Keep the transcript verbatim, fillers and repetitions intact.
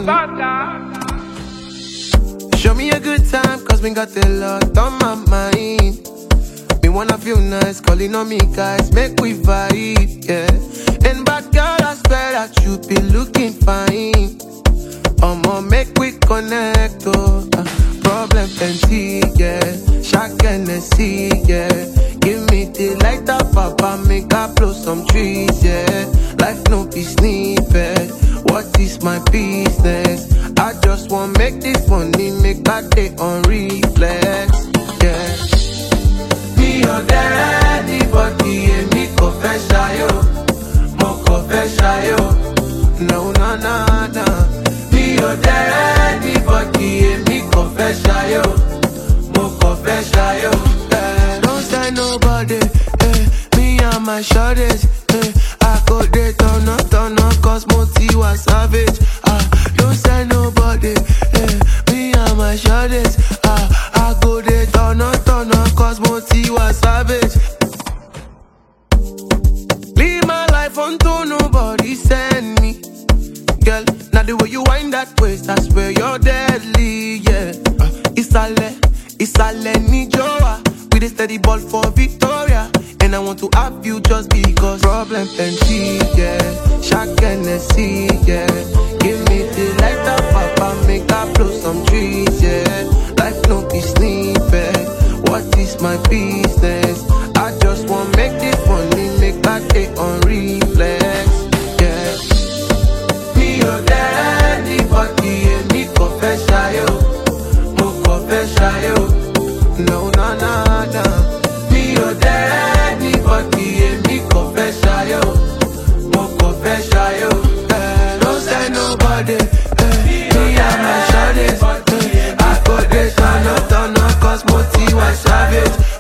Show me a good time, cause we got a lot on my mind. Me wanna feel nice, calling on me guys, make we vibe, yeah. And bad girl, I swear that you be looking fine. I'ma make we connect, oh. Uh, problem plenty, yeah. Shock and see, yeah. Give me the light up, papa, make I blow some trees, yeah. Life no be snippet. What is my business? I just want make this money, make I day on reflex, yeah. Me or there, anybody, and me confess, yo. Mo confess, yo. No, no, no, no. Me or there, anybody, and me confess, yo. Mo confess, yo. Eh, don't say nobody, eh. Me and my shorties, eh. I go there, turn up, turn up, cause Moti was savage. Ah, don't say nobody, eh. Me and my shorties, ah. I go there, turn up, turn up, cause Moti was savage. Leave my life unto nobody send me. Girl, now the way you wind that waist, I swear you're deadly, yeah. Uh, Isale, Isale ni joa. With a steady ball for Victoria. And I want to have you just because problem plenty, yeah. Shock and see, yeah. Give me the light up, papa, make I blow some trees, yeah. Life no be snippet. What is my business? I just want make this money, make that day on reflex, yeah. Me or there, anybody, and me confess, yo. Mo confess, yo. No, no, no, no. Me or there, anybody, and me confess, yo. Mo confess, yo. Eh, don't say nobody, eh. Me and my shawties, eh. I go there, turn up, turn up, cause Moti was savage.